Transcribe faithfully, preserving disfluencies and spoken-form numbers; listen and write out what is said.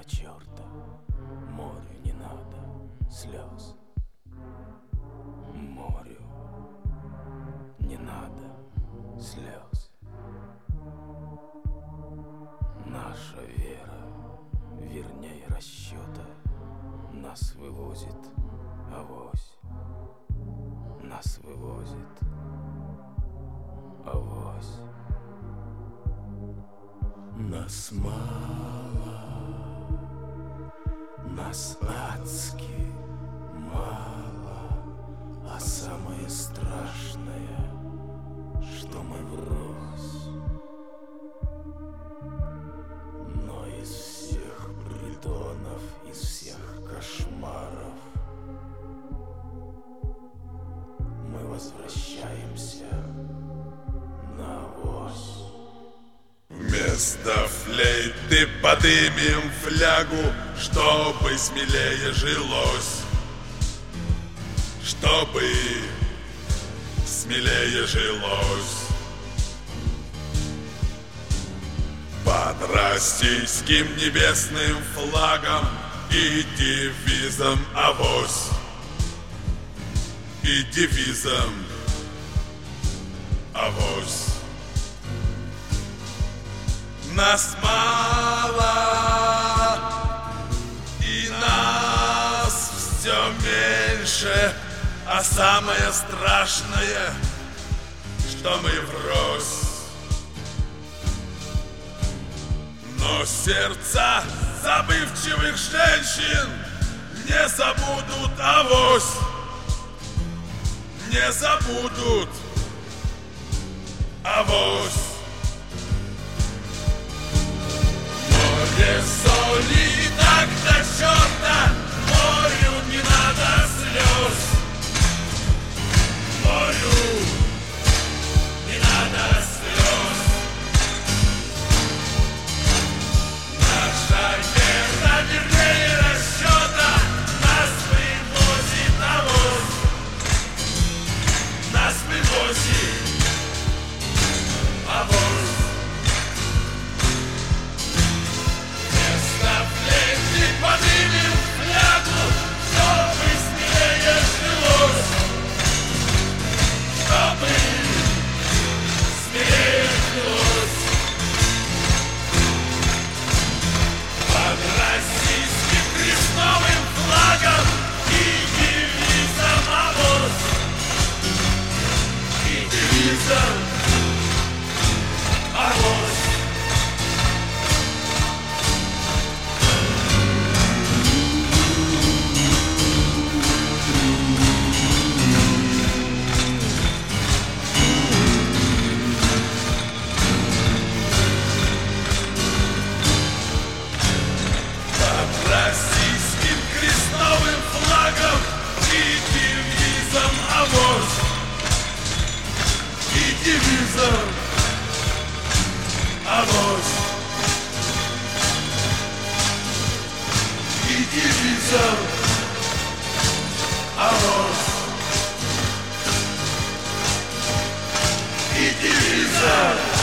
черта, морю не надо слез. Морю не надо слез. Наша вера, вернее расчета, нас вывозит авось. Нас вывозит авось. Нас мало, нас адски мало, а самое страшное, что мы врозь. Но из всех притонов, из всех кошмаров мы возвращаемся на авось. Вместо флейты подымем флягу, чтобы смелее жилось, чтобы смелее жилось. Под российским небесным флагом и девизом авось, и девизом авось. Нас мало, и нас все меньше, а самое страшное, что мы врозь. Но сердца забывчивых женщин не забудут авось, не забудут авось. Море соли так до черта, морю не надо слез. Морю не надо слез. Наша вера, вернее расчета, нас вывозит авось. Нас вывозит авось. Поднимем флягу, чтобы смелее жилось, чтобы смелее жилось. Под российским крестовым флагом и девизом авось, и девизом авось. Российским крестовым флагом и девизом авось, и девизом авось, и девизом авось, и девизом